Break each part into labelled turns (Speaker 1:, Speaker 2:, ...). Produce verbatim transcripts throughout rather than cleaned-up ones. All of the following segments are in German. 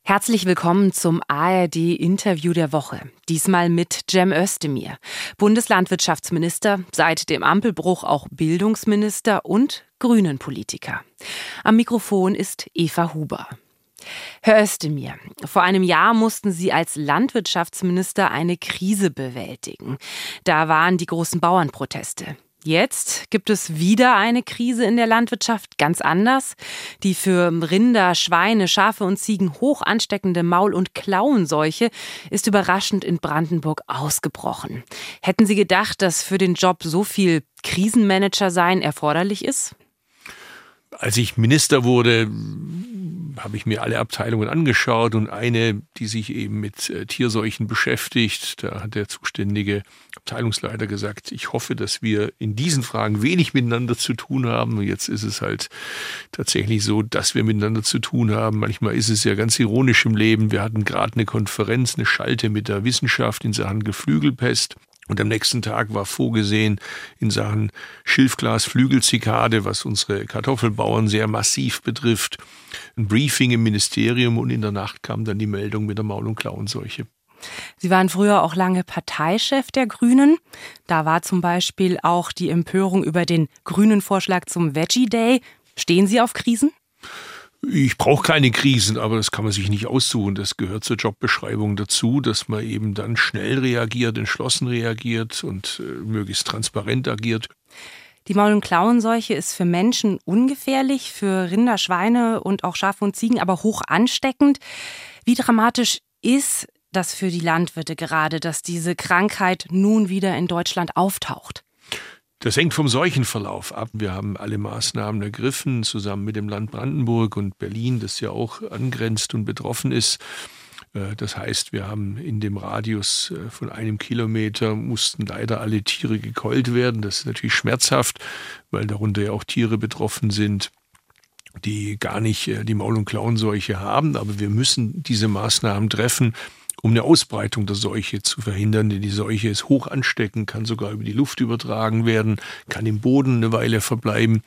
Speaker 1: Herzlich willkommen zum A R D-Interview der Woche. Diesmal mit Cem Özdemir, Bundeslandwirtschaftsminister, seit dem Ampelbruch auch Bildungsminister und Grünen-Politiker. Am Mikrofon ist Eva Huber. Herr Özdemir, vor einem Jahr mussten Sie als Landwirtschaftsminister eine Krise bewältigen. Da waren die großen Bauernproteste. Jetzt gibt es wieder eine Krise in der Landwirtschaft, ganz anders. Die für Rinder, Schweine, Schafe und Ziegen hoch ansteckende Maul- und Klauenseuche ist überraschend in Brandenburg ausgebrochen. Hätten Sie gedacht, dass für den Job so viel Krisenmanager sein erforderlich ist?
Speaker 2: Als ich Minister wurde, habe ich mir alle Abteilungen angeschaut und eine, die sich eben mit äh, Tierseuchen beschäftigt, da hat der zuständige Abteilungsleiter gesagt, ich hoffe, dass wir in diesen Fragen wenig miteinander zu tun haben. Und jetzt ist es halt tatsächlich so, dass wir miteinander zu tun haben. Manchmal ist es ja ganz ironisch im Leben. Wir hatten gerade eine Konferenz, eine Schalte mit der Wissenschaft in Sachen Geflügelpest. Und am nächsten Tag war vorgesehen in Sachen Schilfglas-Flügelzikade, was unsere Kartoffelbauern sehr massiv betrifft, ein Briefing im Ministerium und in der Nacht kam dann die Meldung mit der Maul- und Klauenseuche.
Speaker 1: Sie waren früher auch lange Parteichef der Grünen. Da war zum Beispiel auch die Empörung über den grünen Vorschlag zum Veggie Day. Stehen Sie auf Krisen?
Speaker 2: Ich brauche keine Krisen, aber das kann man sich nicht aussuchen. Das gehört zur Jobbeschreibung dazu, dass man eben dann schnell reagiert, entschlossen reagiert und äh, möglichst transparent agiert.
Speaker 1: Die Maul- und Klauenseuche ist für Menschen ungefährlich, für Rinder, Schweine und auch Schafe und Ziegen, aber hoch ansteckend. Wie dramatisch ist das für die Landwirte gerade, dass diese Krankheit nun wieder in Deutschland auftaucht?
Speaker 2: Das hängt vom Seuchenverlauf ab. Wir haben alle Maßnahmen ergriffen, zusammen mit dem Land Brandenburg und Berlin, das ja auch angrenzt und betroffen ist. Das heißt, wir haben in dem Radius von einem Kilometer mussten leider alle Tiere gekeult werden. Das ist natürlich schmerzhaft, weil darunter ja auch Tiere betroffen sind, die gar nicht die Maul- und Klauenseuche haben. Aber wir müssen diese Maßnahmen treffen, um eine Ausbreitung der Seuche zu verhindern, denn die Seuche ist hoch ansteckend, kann sogar über die Luft übertragen werden, kann im Boden eine Weile verbleiben.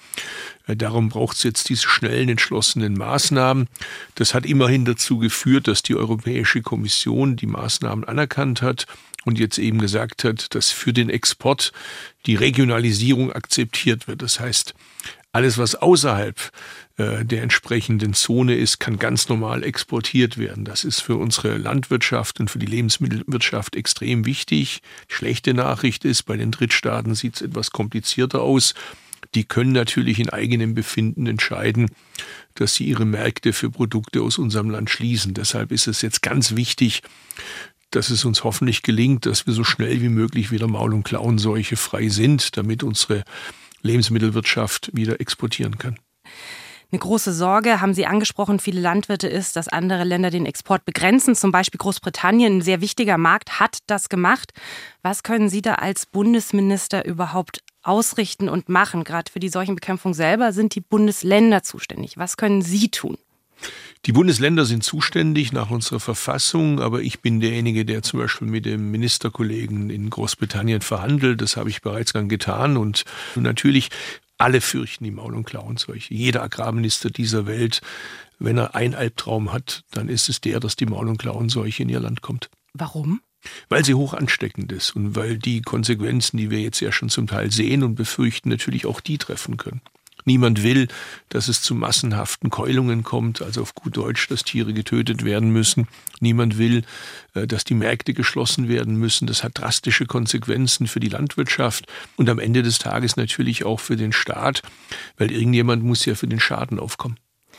Speaker 2: Darum braucht es jetzt diese schnellen, entschlossenen Maßnahmen. Das hat immerhin dazu geführt, dass die Europäische Kommission die Maßnahmen anerkannt hat und jetzt eben gesagt hat, dass für den Export die Regionalisierung akzeptiert wird. Das heißt, alles, was außerhalb äh, der entsprechenden Zone ist, kann ganz normal exportiert werden. Das ist für unsere Landwirtschaft und für die Lebensmittelwirtschaft extrem wichtig. Die schlechte Nachricht ist, bei den Drittstaaten sieht es etwas komplizierter aus. Die können natürlich in eigenem Befinden entscheiden, dass sie ihre Märkte für Produkte aus unserem Land schließen. Deshalb ist es jetzt ganz wichtig, dass es uns hoffentlich gelingt, dass wir so schnell wie möglich wieder Maul- und Klauenseuche frei sind, damit unsere Lebensmittelwirtschaft wieder exportieren kann.
Speaker 1: Eine große Sorge, haben Sie angesprochen, viele Landwirte ist, dass andere Länder den Export begrenzen. Zum Beispiel Großbritannien, ein sehr wichtiger Markt, hat das gemacht. Was können Sie da als Bundesminister überhaupt ausrichten und machen? Gerade für die Seuchenbekämpfung selber sind die Bundesländer zuständig. Was können Sie tun?
Speaker 2: Die Bundesländer sind zuständig nach unserer Verfassung, aber ich bin derjenige, der zum Beispiel mit dem Ministerkollegen in Großbritannien verhandelt. Das habe ich bereits dann getan und natürlich alle fürchten die Maul- und Klauenseuche. Jeder Agrarminister dieser Welt, wenn er einen Albtraum hat, dann ist es der, dass die Maul- und Klauenseuche in ihr Land kommt.
Speaker 1: Warum?
Speaker 2: Weil sie hoch ansteckend ist und weil die Konsequenzen, die wir jetzt ja schon zum Teil sehen und befürchten, natürlich auch die treffen können. Niemand will, dass es zu massenhaften Keulungen kommt, also auf gut Deutsch, dass Tiere getötet werden müssen. Niemand will, dass die Märkte geschlossen werden müssen. Das hat drastische Konsequenzen für die Landwirtschaft und am Ende des Tages natürlich auch für den Staat, weil irgendjemand muss ja für den Schaden aufkommen.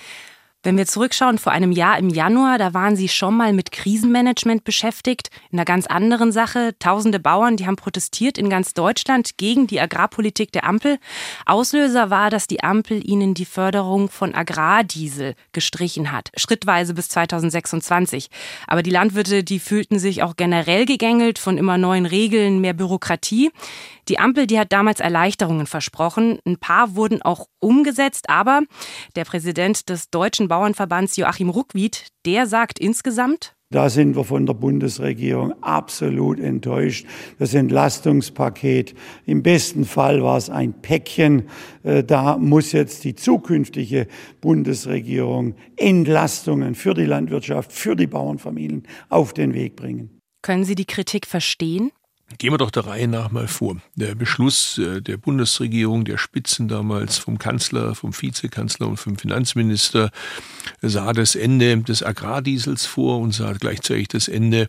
Speaker 1: Wenn wir zurückschauen, vor einem Jahr im Januar, da waren Sie schon mal mit Krisenmanagement beschäftigt, in einer ganz anderen Sache. Tausende Bauern, die haben protestiert in ganz Deutschland gegen die Agrarpolitik der Ampel. Auslöser war, dass die Ampel ihnen die Förderung von Agrardiesel gestrichen hat, schrittweise bis zweitausendsechsundzwanzig. Aber die Landwirte, die fühlten sich auch generell gegängelt von immer neuen Regeln, mehr Bürokratie. Die Ampel, die hat damals Erleichterungen versprochen. Ein paar wurden auch umgesetzt, aber der Präsident des Deutschen Bauernverbands Joachim Ruckwied, der sagt insgesamt:
Speaker 3: Da sind wir von der Bundesregierung absolut enttäuscht. Das Entlastungspaket, im besten Fall war es ein Päckchen. Da muss jetzt die zukünftige Bundesregierung Entlastungen für die Landwirtschaft, für die Bauernfamilien auf den Weg bringen.
Speaker 1: Können Sie die Kritik verstehen?
Speaker 2: Gehen wir doch der Reihe nach mal vor. Der Beschluss der Bundesregierung, der Spitzen damals vom Kanzler, vom Vizekanzler und vom Finanzminister sah das Ende des Agrardiesels vor und sah gleichzeitig das Ende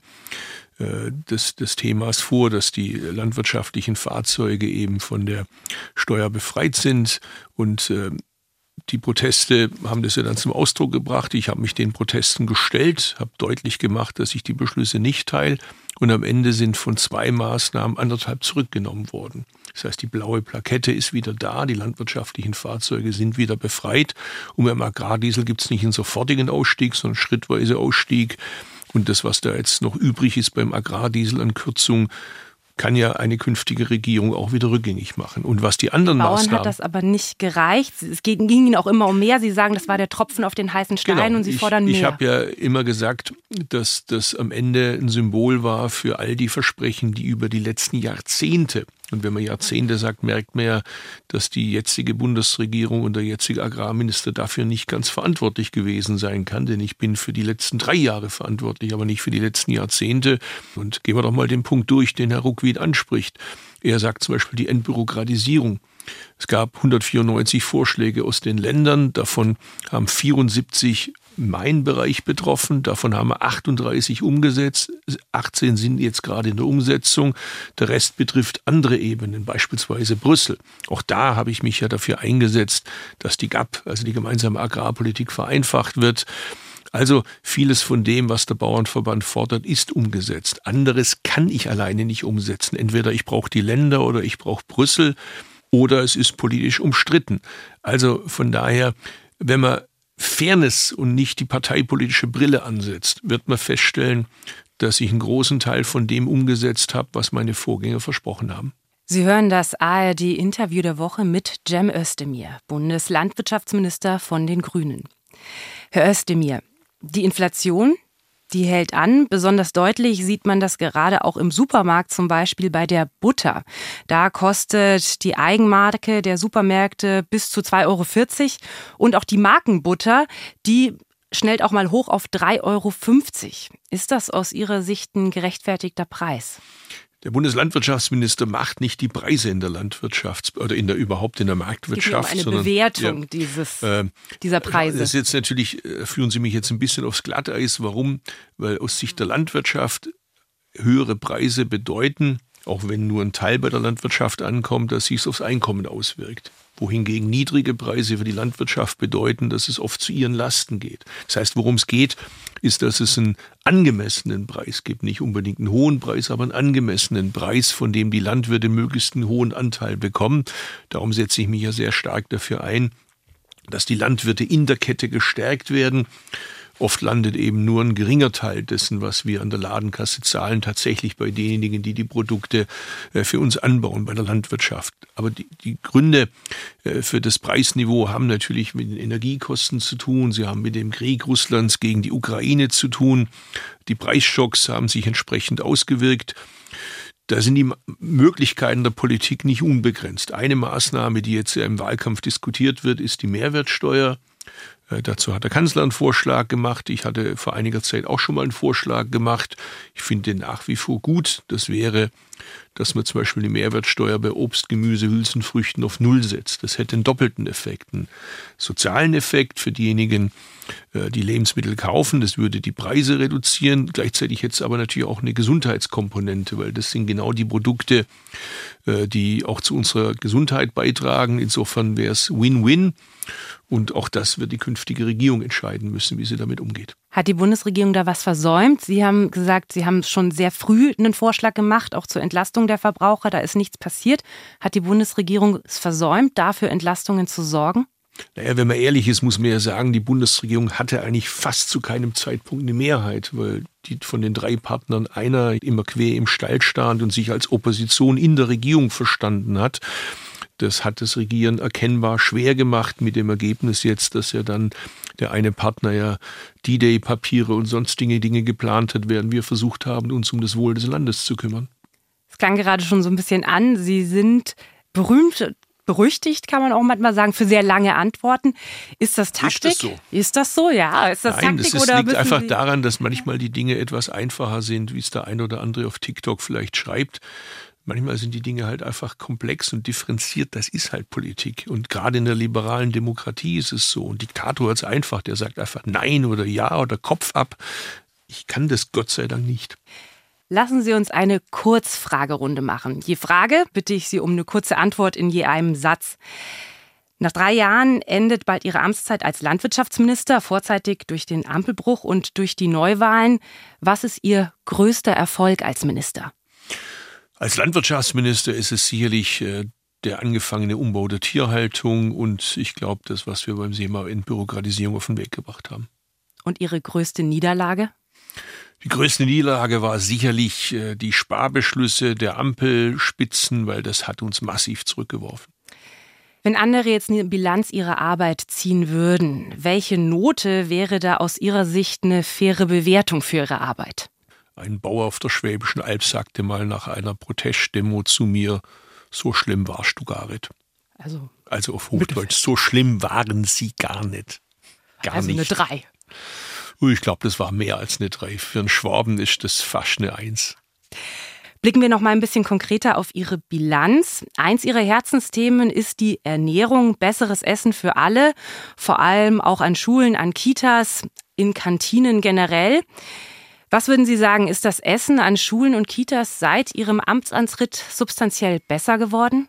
Speaker 2: äh, des, des Themas vor, dass die landwirtschaftlichen Fahrzeuge eben von der Steuer befreit sind. Und äh, die Proteste haben das ja dann zum Ausdruck gebracht. Ich habe mich den Protesten gestellt, habe deutlich gemacht, dass ich die Beschlüsse nicht teile. Und am Ende sind von zwei Maßnahmen anderthalb zurückgenommen worden. Das heißt, die blaue Plakette ist wieder da, die landwirtschaftlichen Fahrzeuge sind wieder befreit. Und beim Agrardiesel gibt es nicht einen sofortigen Ausstieg, sondern schrittweise Ausstieg. Und das, was da jetzt noch übrig ist beim Agrardiesel an Kürzung, kann ja eine künftige Regierung auch wieder rückgängig machen. Und was die anderen
Speaker 1: Bauern
Speaker 2: Maßnahmen...
Speaker 1: hat das aber nicht gereicht. Es ging Ihnen auch immer um mehr. Sie sagen, das war der Tropfen auf den heißen Stein, genau. Und Sie
Speaker 2: ich,
Speaker 1: fordern mehr.
Speaker 2: Ich habe ja immer gesagt, dass das am Ende ein Symbol war für all die Versprechen, die über die letzten Jahrzehnte, und wenn man Jahrzehnte sagt, merkt man ja, dass die jetzige Bundesregierung und der jetzige Agrarminister dafür nicht ganz verantwortlich gewesen sein kann, denn ich bin für die letzten drei Jahre verantwortlich, aber nicht für die letzten Jahrzehnte. Und gehen wir doch mal den Punkt durch, den Herr Ruckwied anspricht. Er sagt zum Beispiel die Entbürokratisierung. Es gab hundertvierundneunzig Vorschläge aus den Ländern, davon haben vierundsiebzig meinen Bereich betroffen, davon haben wir achtunddreißig umgesetzt, achtzehn sind jetzt gerade in der Umsetzung, der Rest betrifft andere Ebenen, beispielsweise Brüssel. Auch da habe ich mich ja dafür eingesetzt, dass die G A P, also die gemeinsame Agrarpolitik, vereinfacht wird. Also vieles von dem, was der Bauernverband fordert, ist umgesetzt. Anderes kann ich alleine nicht umsetzen. Entweder ich brauche die Länder oder ich brauche Brüssel oder es ist politisch umstritten. Also von daher, wenn man Fairness und nicht die parteipolitische Brille ansetzt, wird man feststellen, dass ich einen großen Teil von dem umgesetzt habe, was meine Vorgänger versprochen haben.
Speaker 1: Sie hören das A R D-Interview der Woche mit Cem Özdemir, Bundeslandwirtschaftsminister von den Grünen. Herr Özdemir, die Inflation, die hält an. Besonders deutlich sieht man das gerade auch im Supermarkt, zum Beispiel bei der Butter. Da kostet die Eigenmarke der Supermärkte bis zu zwei Euro vierzig und auch die Markenbutter, die schnellt auch mal hoch auf drei Euro fünfzig. Ist das aus Ihrer Sicht ein gerechtfertigter Preis?
Speaker 2: Der Bundeslandwirtschaftsminister macht nicht die Preise in der Landwirtschaft oder in der überhaupt in der Marktwirtschaft.
Speaker 1: Es geht um eine
Speaker 2: sondern,
Speaker 1: Bewertung
Speaker 2: ja,
Speaker 1: dieses,
Speaker 2: äh,
Speaker 1: dieser Preise.
Speaker 2: Das ist jetzt natürlich, führen Sie mich jetzt ein bisschen aufs Glatteis. Warum? Weil aus Sicht der Landwirtschaft höhere Preise bedeuten, auch wenn nur ein Teil bei der Landwirtschaft ankommt, dass sich es aufs Einkommen auswirkt. Wohingegen niedrige Preise für die Landwirtschaft bedeuten, dass es oft zu ihren Lasten geht. Das heißt, worum es geht, ist, dass es einen angemessenen Preis gibt. Nicht unbedingt einen hohen Preis, aber einen angemessenen Preis, von dem die Landwirte möglichst einen hohen Anteil bekommen. Darum setze ich mich ja sehr stark dafür ein, dass die Landwirte in der Kette gestärkt werden. Oft landet eben nur ein geringer Teil dessen, was wir an der Ladenkasse zahlen, tatsächlich bei denjenigen, die die Produkte für uns anbauen, bei der Landwirtschaft. Aber die, die Gründe für das Preisniveau haben natürlich mit den Energiekosten zu tun. Sie haben mit dem Krieg Russlands gegen die Ukraine zu tun. Die Preisschocks haben sich entsprechend ausgewirkt. Da sind die Möglichkeiten der Politik nicht unbegrenzt. Eine Maßnahme, die jetzt im Wahlkampf diskutiert wird, ist die Mehrwertsteuer. Dazu hat der Kanzler einen Vorschlag gemacht. Ich hatte vor einiger Zeit auch schon mal einen Vorschlag gemacht. Ich finde den nach wie vor gut. Das wäre, dass man zum Beispiel die Mehrwertsteuer bei Obst, Gemüse, Hülsenfrüchten auf Null setzt. Das hätte einen doppelten Effekt. Einen sozialen Effekt für diejenigen, die Lebensmittel kaufen. Das würde die Preise reduzieren. Gleichzeitig hätte es aber natürlich auch eine Gesundheitskomponente, weil das sind genau die Produkte, die auch zu unserer Gesundheit beitragen. Insofern wäre es Win-Win. Und auch das wird die künftige Regierung entscheiden müssen, wie sie damit umgeht.
Speaker 1: Hat die Bundesregierung da was versäumt? Sie haben gesagt, Sie haben schon sehr früh einen Vorschlag gemacht, auch zur Entlastung der Verbraucher. Da ist nichts passiert. Hat die Bundesregierung es versäumt, dafür Entlastungen zu sorgen?
Speaker 2: Naja, wenn man ehrlich ist, muss man ja sagen, die Bundesregierung hatte eigentlich fast zu keinem Zeitpunkt eine Mehrheit, weil die von den drei Partnern einer immer quer im Stall stand und sich als Opposition in der Regierung verstanden hat. Das hat das Regieren erkennbar schwer gemacht mit dem Ergebnis jetzt, dass ja dann der eine Partner ja D-Day-Papiere und sonstige Dinge geplant hat, während wir versucht haben, uns um das Wohl des Landes zu kümmern.
Speaker 1: Es klang gerade schon so ein bisschen an. Sie sind berühmt, berüchtigt, kann man auch manchmal sagen, für sehr lange Antworten. Ist das Taktik?
Speaker 2: Ist das so?
Speaker 1: Ist das so? Ja. Ist das
Speaker 2: Nein,
Speaker 1: Taktik
Speaker 2: das ist,
Speaker 1: oder
Speaker 2: liegt einfach
Speaker 1: Sie
Speaker 2: daran, dass manchmal die Dinge etwas einfacher sind, wie es der ein oder andere auf TikTok vielleicht schreibt. Manchmal sind die Dinge halt einfach komplex und differenziert. Das ist halt Politik. Und gerade in der liberalen Demokratie ist es so. Ein Diktator hat es einfach. Der sagt einfach Nein oder Ja oder Kopf ab. Ich kann das Gott sei Dank nicht.
Speaker 1: Lassen Sie uns eine Kurzfragerunde machen. Je Frage bitte ich Sie um eine kurze Antwort in je einem Satz. Nach drei Jahren endet bald Ihre Amtszeit als Landwirtschaftsminister, vorzeitig durch den Ampelbruch und durch die Neuwahlen. Was ist Ihr größter Erfolg als Minister?
Speaker 2: Als Landwirtschaftsminister ist es sicherlich äh, der angefangene Umbau der Tierhaltung und ich glaube, das, was wir beim Thema Entbürokratisierung auf den Weg gebracht haben.
Speaker 1: Und Ihre größte Niederlage?
Speaker 2: Die größte Niederlage war sicherlich äh, die Sparbeschlüsse der Ampelspitzen, weil das hat uns massiv zurückgeworfen.
Speaker 1: Wenn andere jetzt eine Bilanz ihrer Arbeit ziehen würden, welche Note wäre da aus Ihrer Sicht eine faire Bewertung für Ihre Arbeit?
Speaker 2: Ein Bauer auf der Schwäbischen Alb sagte mal nach einer Protestdemo zu mir, so schlimm warst du gar nicht.
Speaker 1: Also,
Speaker 2: also auf Hochdeutsch, so schlimm waren sie gar nicht. Gar
Speaker 1: also
Speaker 2: nicht.
Speaker 1: eine drei.
Speaker 2: Ich glaube, das war mehr als eine drei. Für einen Schwaben ist das fast eine eins.
Speaker 1: Blicken wir noch mal ein bisschen konkreter auf Ihre Bilanz. Eins Ihrer Herzensthemen ist die Ernährung, besseres Essen für alle, vor allem auch an Schulen, an Kitas, in Kantinen generell. Was würden Sie sagen, ist das Essen an Schulen und Kitas seit Ihrem Amtsantritt substanziell besser geworden?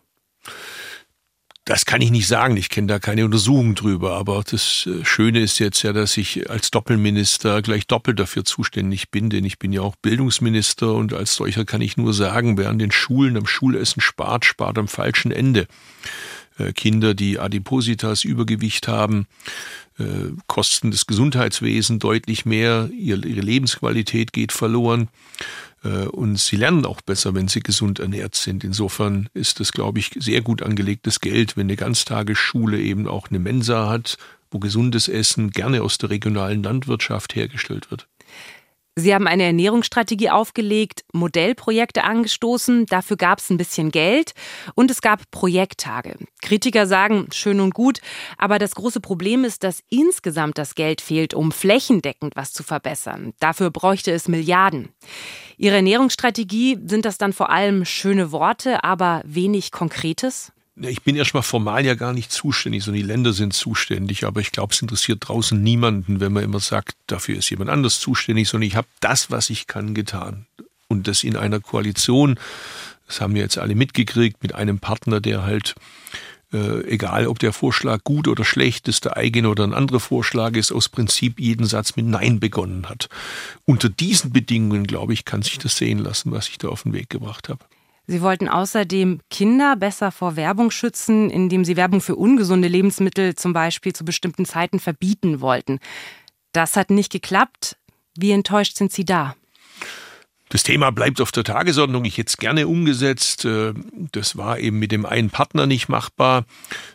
Speaker 2: Das kann ich nicht sagen, ich kenne da keine Untersuchung drüber, aber das Schöne ist jetzt ja, dass ich als Doppelminister gleich doppelt dafür zuständig bin, denn ich bin ja auch Bildungsminister und als solcher kann ich nur sagen, wer an den Schulen am Schulessen spart, spart am falschen Ende. Kinder, die Adipositas, Übergewicht haben, kosten das Gesundheitswesen deutlich mehr, ihre Lebensqualität geht verloren. Und sie lernen auch besser, wenn sie gesund ernährt sind. Insofern ist das, glaube ich, sehr gut angelegtes Geld, wenn eine Ganztagesschule eben auch eine Mensa hat, wo gesundes Essen gerne aus der regionalen Landwirtschaft hergestellt wird.
Speaker 1: Sie haben eine Ernährungsstrategie aufgelegt, Modellprojekte angestoßen, dafür gab es ein bisschen Geld und es gab Projekttage. Kritiker sagen, schön und gut, aber das große Problem ist, dass insgesamt das Geld fehlt, um flächendeckend was zu verbessern. Dafür bräuchte es Milliarden. Ihre Ernährungsstrategie, sind das dann vor allem schöne Worte, aber wenig Konkretes?
Speaker 2: Ich bin erstmal formal ja gar nicht zuständig, sondern die Länder sind zuständig. Aber ich glaube, es interessiert draußen niemanden, wenn man immer sagt, dafür ist jemand anders zuständig, sondern ich habe das, was ich kann, getan. Und das in einer Koalition, das haben wir jetzt alle mitgekriegt, mit einem Partner, der halt, äh, egal ob der Vorschlag gut oder schlecht ist, der eigene oder ein anderer Vorschlag ist, aus Prinzip jeden Satz mit Nein begonnen hat. Unter diesen Bedingungen, glaube ich, kann sich das sehen lassen, was ich da auf den Weg gebracht habe.
Speaker 1: Sie wollten außerdem Kinder besser vor Werbung schützen, indem sie Werbung für ungesunde Lebensmittel zum Beispiel zu bestimmten Zeiten verbieten wollten. Das hat nicht geklappt. Wie enttäuscht sind Sie da?
Speaker 2: Das Thema bleibt auf der Tagesordnung. Ich hätte es gerne umgesetzt. Das war eben mit dem einen Partner nicht machbar.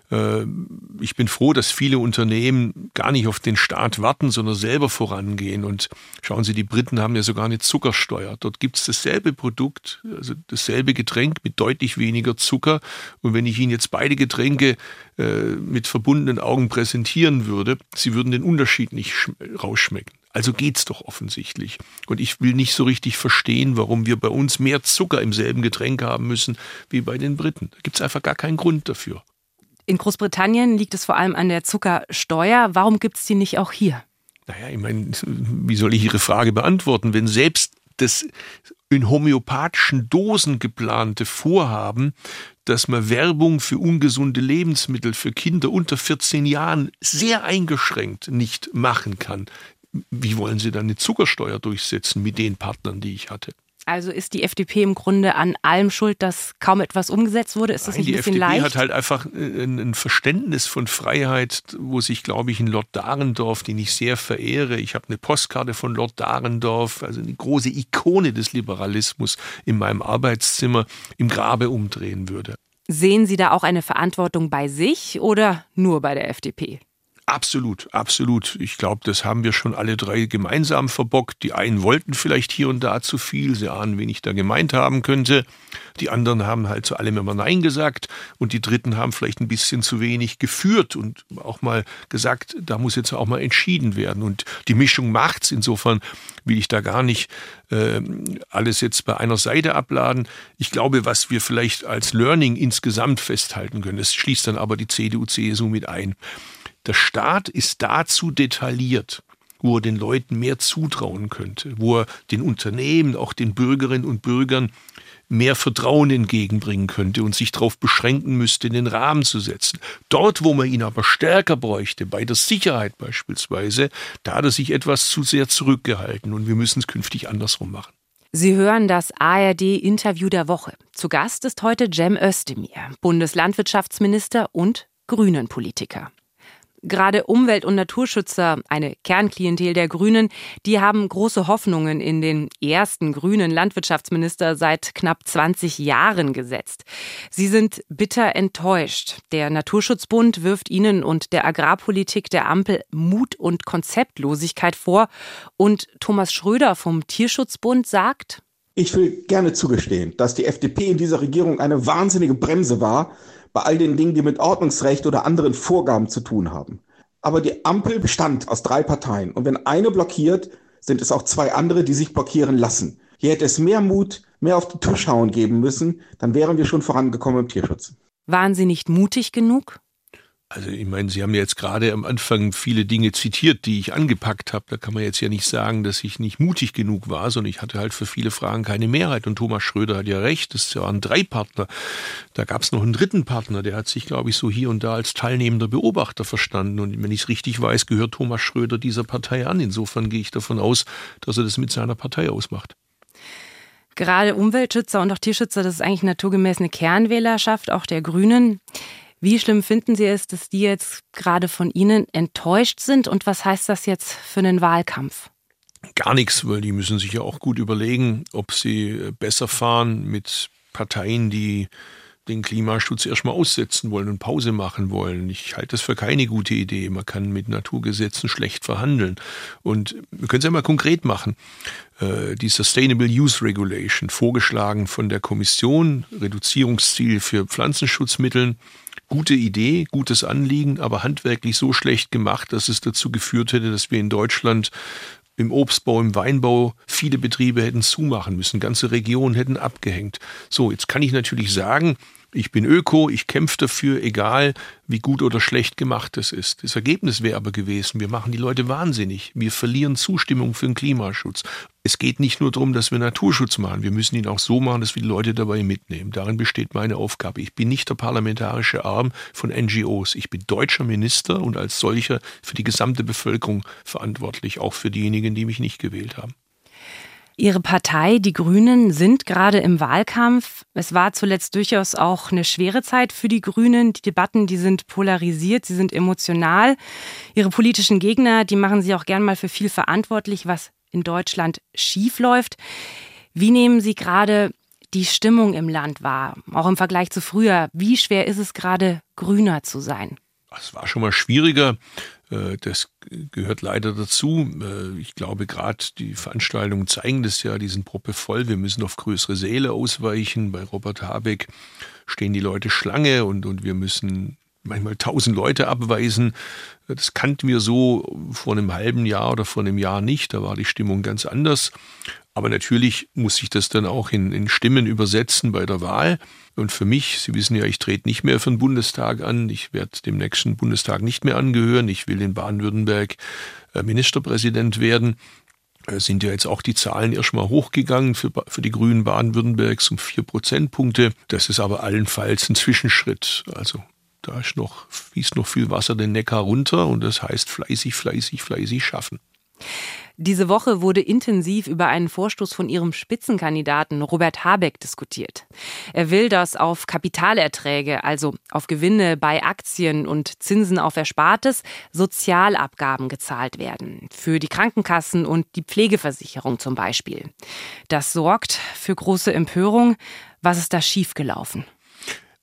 Speaker 2: Ich bin froh, dass viele Unternehmen gar nicht auf den Staat warten, sondern selber vorangehen. Und schauen Sie, die Briten haben ja sogar eine Zuckersteuer. Dort gibt es dasselbe Produkt, also dasselbe Getränk mit deutlich weniger Zucker. Und wenn ich Ihnen jetzt beide Getränke mit verbundenen Augen präsentieren würde, Sie würden den Unterschied nicht rausschmecken. Also geht's doch offensichtlich. Und ich will nicht so richtig verstehen, warum wir bei uns mehr Zucker im selben Getränk haben müssen wie bei den Briten. Da gibt's einfach gar keinen Grund dafür.
Speaker 1: In Großbritannien liegt es vor allem an der Zuckersteuer. Warum gibt's die nicht auch hier?
Speaker 2: Naja, ich meine, wie soll ich Ihre Frage beantworten, wenn selbst das in homöopathischen Dosen geplante Vorhaben, dass man Werbung für ungesunde Lebensmittel für Kinder unter vierzehn Jahren sehr eingeschränkt nicht machen kann. Wie wollen Sie dann eine Zuckersteuer durchsetzen mit den Partnern, die ich hatte?
Speaker 1: Also ist die F D P im Grunde an allem schuld, dass kaum etwas umgesetzt wurde? Ist das
Speaker 2: Nein,
Speaker 1: nicht ein bisschen
Speaker 2: leicht? Die F D P
Speaker 1: leicht?
Speaker 2: hat halt einfach ein Verständnis von Freiheit, wo sich, glaube ich, ein Lord Dahrendorf, den ich sehr verehre, ich habe eine Postkarte von Lord Dahrendorf, also eine große Ikone des Liberalismus in meinem Arbeitszimmer, im Grabe umdrehen würde.
Speaker 1: Sehen Sie da auch eine Verantwortung bei sich oder nur bei der F D P?
Speaker 2: Absolut, absolut. Ich glaube, das haben wir schon alle drei gemeinsam verbockt. Die einen wollten vielleicht hier und da zu viel, sie ahnen, wen ich da gemeint haben könnte. Die anderen haben halt zu allem immer Nein gesagt und die Dritten haben vielleicht ein bisschen zu wenig geführt und auch mal gesagt, da muss jetzt auch mal entschieden werden. Und die Mischung macht's. Insofern will ich da gar nicht äh, alles jetzt bei einer Seite abladen. Ich glaube, was wir vielleicht als Learning insgesamt festhalten können, das schließt dann aber die C D U, C S U mit ein. Der Staat ist dazu detailliert, wo er den Leuten mehr zutrauen könnte, wo er den Unternehmen, auch den Bürgerinnen und Bürgern mehr Vertrauen entgegenbringen könnte und sich darauf beschränken müsste, den Rahmen zu setzen. Dort, wo man ihn aber stärker bräuchte, bei der Sicherheit beispielsweise, da hat er sich etwas zu sehr zurückgehalten und wir müssen es künftig andersrum machen.
Speaker 1: Sie hören das A R D-Interview der Woche. Zu Gast ist heute Cem Özdemir, Bundeslandwirtschaftsminister und Grünen-Politiker. Gerade Umwelt- und Naturschützer, eine Kernklientel der Grünen, die haben große Hoffnungen in den ersten grünen Landwirtschaftsminister seit knapp zwanzig Jahren gesetzt. Sie sind bitter enttäuscht. Der Naturschutzbund wirft ihnen und der Agrarpolitik der Ampel Mut und Konzeptlosigkeit vor. Und Thomas Schröder vom Tierschutzbund sagt:
Speaker 4: Ich will gerne zugestehen, dass die F D P in dieser Regierung eine wahnsinnige Bremse war, bei all den Dingen, die mit Ordnungsrecht oder anderen Vorgaben zu tun haben. Aber die Ampel bestand aus drei Parteien. Und wenn eine blockiert, sind es auch zwei andere, die sich blockieren lassen. Hier hätte es mehr Mut, mehr auf den Tisch hauen geben müssen. Dann wären wir schon vorangekommen im Tierschutz.
Speaker 1: Waren Sie nicht mutig genug?
Speaker 2: Also ich meine, Sie haben ja jetzt gerade am Anfang viele Dinge zitiert, die ich angepackt habe. Da kann man jetzt ja nicht sagen, dass ich nicht mutig genug war, sondern ich hatte halt für viele Fragen keine Mehrheit. Und Thomas Schröder hat ja recht, es waren drei Partner. Da gab es noch einen dritten Partner, der hat sich, glaube ich, so hier und da als teilnehmender Beobachter verstanden. Und wenn ich es richtig weiß, gehört Thomas Schröder dieser Partei an. Insofern gehe ich davon aus, dass er das mit seiner Partei ausmacht.
Speaker 1: Gerade Umweltschützer und auch Tierschützer, das ist eigentlich naturgemäß eine Kernwählerschaft, auch der Grünen. Wie schlimm finden Sie es, dass die jetzt gerade von Ihnen enttäuscht sind? Und was heißt das jetzt für einen Wahlkampf?
Speaker 2: Gar nichts, weil die müssen sich ja auch gut überlegen, ob sie besser fahren mit Parteien, die den Klimaschutz erstmal aussetzen wollen und Pause machen wollen. Ich halte das für keine gute Idee. Man kann mit Naturgesetzen schlecht verhandeln. Und wir können es ja mal konkret machen. Die Sustainable Use Regulation, vorgeschlagen von der Kommission, Reduzierungsziel für Pflanzenschutzmittel. Gute Idee, gutes Anliegen, aber handwerklich so schlecht gemacht, dass es dazu geführt hätte, dass wir in Deutschland im Obstbau, im Weinbau viele Betriebe hätten zumachen müssen, ganze Regionen hätten abgehängt. So, jetzt kann ich natürlich sagen, ich bin Öko, ich kämpfe dafür, egal wie gut oder schlecht gemacht es ist. Das Ergebnis wäre aber gewesen, wir machen die Leute wahnsinnig. Wir verlieren Zustimmung für den Klimaschutz. Es geht nicht nur darum, dass wir Naturschutz machen. Wir müssen ihn auch so machen, dass wir die Leute dabei mitnehmen. Darin besteht meine Aufgabe. Ich bin nicht der parlamentarische Arm von N G Os. Ich bin deutscher Minister und als solcher für die gesamte Bevölkerung verantwortlich, auch für diejenigen, die mich nicht gewählt haben.
Speaker 1: Ihre Partei, die Grünen, sind gerade im Wahlkampf. Es war zuletzt durchaus auch eine schwere Zeit für die Grünen. Die Debatten, die sind polarisiert, sie sind emotional. Ihre politischen Gegner, die machen sie auch gern mal für viel verantwortlich, was in Deutschland schief läuft. Wie nehmen Sie gerade die Stimmung im Land wahr, auch im Vergleich zu früher? Wie schwer ist es gerade, Grüner zu sein?
Speaker 2: Es war schon mal schwieriger. Das gehört leider dazu. Ich glaube, gerade die Veranstaltungen zeigen das ja, die sind proppevoll. Wir müssen auf größere Säle ausweichen. Bei Robert Habeck stehen die Leute Schlange und, und wir müssen manchmal tausend Leute abweisen. Das kannten wir so vor einem halben Jahr oder vor einem Jahr nicht. Da war die Stimmung ganz anders. Aber natürlich muss sich das dann auch in, in Stimmen übersetzen bei der Wahl. Und für mich, Sie wissen ja, ich trete nicht mehr für den Bundestag an. Ich werde dem nächsten Bundestag nicht mehr angehören. Ich will in Baden-Württemberg Ministerpräsident werden. Da sind ja jetzt auch die Zahlen erstmal hochgegangen für, für die Grünen Baden-Württembergs um vier Prozentpunkte. Das ist aber allenfalls ein Zwischenschritt. Also da ist noch, fließt noch viel Wasser den Neckar runter und das heißt fleißig, fleißig, fleißig schaffen.
Speaker 1: Diese Woche wurde intensiv über einen Vorstoß von ihrem Spitzenkandidaten Robert Habeck diskutiert. Er will, dass auf Kapitalerträge, also auf Gewinne bei Aktien und Zinsen auf Erspartes, Sozialabgaben gezahlt werden. Für die Krankenkassen und die Pflegeversicherung zum Beispiel. Das sorgt für große Empörung. Was ist da schiefgelaufen?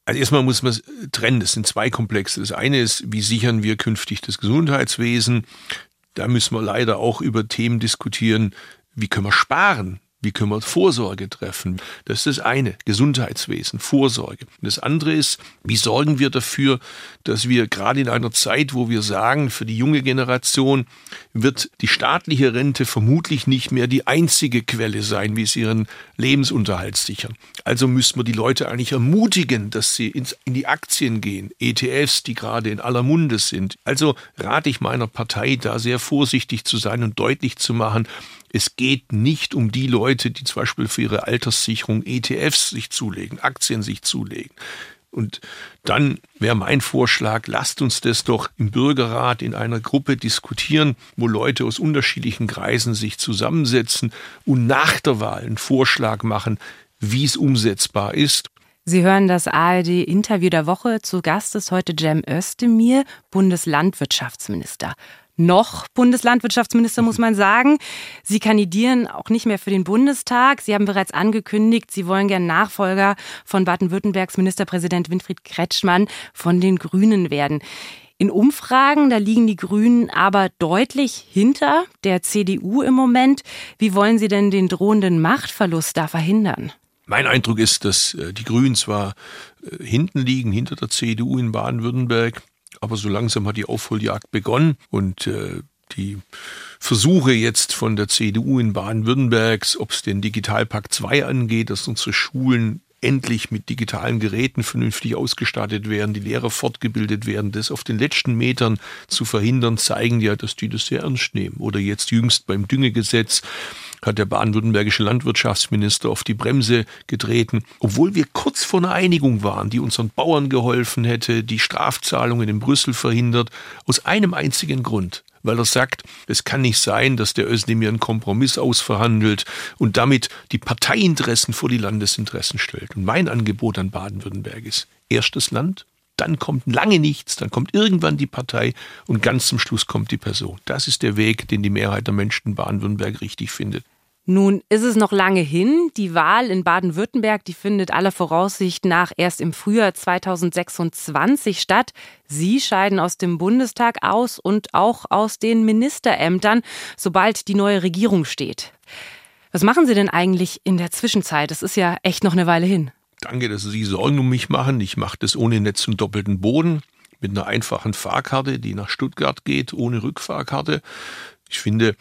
Speaker 2: Also erstmal muss man trennen, das sind zwei Komplexe. Das eine ist, wie sichern wir künftig das Gesundheitswesen? Da müssen wir leider auch über Themen diskutieren, wie können wir sparen? Wie können wir Vorsorge treffen? Das ist das eine, Gesundheitswesen, Vorsorge. Das andere ist, wie sorgen wir dafür, dass wir gerade in einer Zeit, wo wir sagen, für die junge Generation wird die staatliche Rente vermutlich nicht mehr die einzige Quelle sein, wie sie ihren Lebensunterhalt sichern. Also müssen wir die Leute eigentlich ermutigen, dass sie ins, in die Aktien gehen, E T Fs, die gerade in aller Munde sind. Also rate ich meiner Partei, da sehr vorsichtig zu sein und deutlich zu machen, es geht nicht um die Leute, die zum Beispiel für ihre Alterssicherung E T Fs sich zulegen, Aktien sich zulegen. Und dann wäre mein Vorschlag, lasst uns das doch im Bürgerrat in einer Gruppe diskutieren, wo Leute aus unterschiedlichen Kreisen sich zusammensetzen und nach der Wahl einen Vorschlag machen, wie es umsetzbar ist.
Speaker 1: Sie hören das A R D-Interview der Woche. Zu Gast ist heute Cem Özdemir, Bundeslandwirtschaftsminister. Noch Bundeslandwirtschaftsminister, muss man sagen. Sie kandidieren auch nicht mehr für den Bundestag. Sie haben bereits angekündigt, Sie wollen gern Nachfolger von Baden-Württembergs Ministerpräsident Winfried Kretschmann von den Grünen werden. In Umfragen, da liegen die Grünen aber deutlich hinter der C D U im Moment. Wie wollen Sie denn den drohenden Machtverlust da verhindern?
Speaker 2: Mein Eindruck ist, dass die Grünen zwar hinten liegen, hinter der C D U in Baden-Württemberg, aber so langsam hat die Aufholjagd begonnen und äh, die Versuche jetzt von der C D U in Baden-Württemberg, ob es den Digitalpakt zwei angeht, dass unsere Schulen endlich mit digitalen Geräten vernünftig ausgestattet werden, die Lehrer fortgebildet werden, das auf den letzten Metern zu verhindern, zeigen ja, dass die das sehr ernst nehmen. Oder jetzt jüngst beim Düngegesetz hat der baden-württembergische Landwirtschaftsminister auf die Bremse getreten, obwohl wir kurz vor einer Einigung waren, die unseren Bauern geholfen hätte, die Strafzahlungen in Brüssel verhindert, aus einem einzigen Grund. Weil er sagt, es kann nicht sein, dass der Özdemir einen Kompromiss ausverhandelt und damit die Parteiinteressen vor die Landesinteressen stellt. Und mein Angebot an Baden-Württemberg ist, erst das Land, dann kommt lange nichts, dann kommt irgendwann die Partei und ganz zum Schluss kommt die Person. Das ist der Weg, den die Mehrheit der Menschen in Baden-Württemberg richtig findet.
Speaker 1: Nun ist es noch lange hin. Die Wahl in Baden-Württemberg, die findet aller Voraussicht nach erst im Frühjahr zweitausendsechsundzwanzig statt. Sie scheiden aus dem Bundestag aus und auch aus den Ministerämtern, sobald die neue Regierung steht. Was machen Sie denn eigentlich in der Zwischenzeit? Es ist ja echt noch eine Weile hin.
Speaker 2: Danke, dass Sie Sorgen um mich machen. Ich mache das ohne Netz und doppelten Boden, mit einer einfachen Fahrkarte, die nach Stuttgart geht, ohne Rückfahrkarte. Ich finde,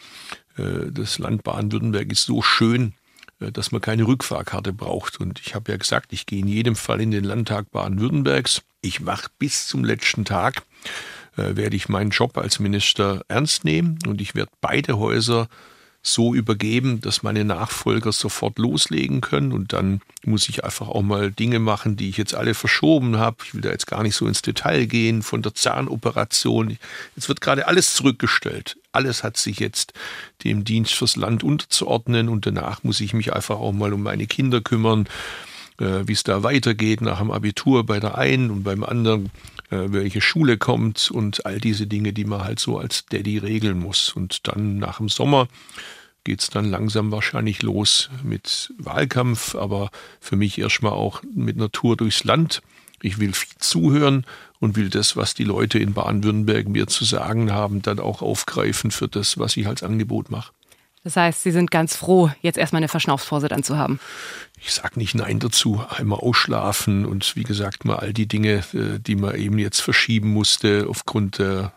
Speaker 2: das Land Baden-Württemberg ist so schön, dass man keine Rückfahrkarte braucht. Und ich habe ja gesagt, ich gehe in jedem Fall in den Landtag Baden-Württembergs. Ich mache bis zum letzten Tag, äh, werde ich meinen Job als Minister ernst nehmen. Und ich werde beide Häuser so übergeben, dass meine Nachfolger sofort loslegen können. Und dann muss ich einfach auch mal Dinge machen, die ich jetzt alle verschoben habe. Ich will da jetzt gar nicht so ins Detail gehen, von der Zahnoperation. Jetzt wird gerade alles zurückgestellt. Alles hat sich jetzt dem Dienst fürs Land unterzuordnen. Und danach muss ich mich einfach auch mal um meine Kinder kümmern, äh, wie es da weitergeht nach dem Abitur bei der einen und beim anderen, äh, welche Schule kommt und all diese Dinge, die man halt so als Daddy regeln muss. Und dann nach dem Sommer geht es dann langsam wahrscheinlich los mit Wahlkampf, aber für mich erstmal auch mit einer Tour durchs Land. Ich will viel zuhören und will das, was die Leute in Baden-Württemberg mir zu sagen haben, dann auch aufgreifen für das, was ich als Angebot mache.
Speaker 1: Das heißt, Sie sind ganz froh, jetzt erstmal eine Verschnaufspause dann zu haben?
Speaker 2: Ich sage nicht Nein dazu. Einmal ausschlafen und wie gesagt mal all die Dinge, die man eben jetzt verschieben musste aufgrund der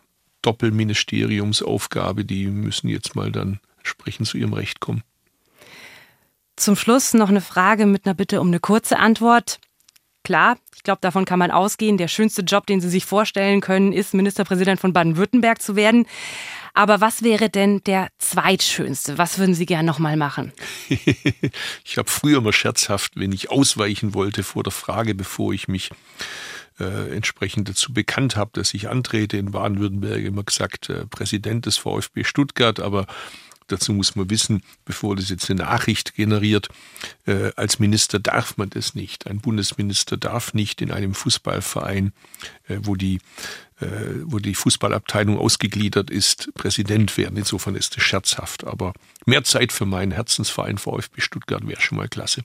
Speaker 2: Doppelministeriumsaufgabe, die müssen jetzt mal dann entsprechend zu ihrem Recht kommen.
Speaker 1: Zum Schluss noch eine Frage mit einer Bitte um eine kurze Antwort. Klar, ich glaube, davon kann man ausgehen. Der schönste Job, den Sie sich vorstellen können, ist, Ministerpräsident von Baden-Württemberg zu werden. Aber was wäre denn der zweitschönste? Was würden Sie gern noch mal machen?
Speaker 2: Ich habe früher mal scherzhaft, wenn ich ausweichen wollte vor der Frage, bevor ich mich äh, entsprechend dazu bekannt habe, dass ich antrete in Baden-Württemberg, immer gesagt, äh, Präsident des VfB Stuttgart, aber dazu muss man wissen, bevor das jetzt eine Nachricht generiert, äh, als Minister darf man das nicht. Ein Bundesminister darf nicht in einem Fußballverein, äh, wo die äh, wo die Fußballabteilung ausgegliedert ist, Präsident werden. Insofern ist es scherzhaft. Aber mehr Zeit für meinen Herzensverein VfB Stuttgart wäre schon mal klasse.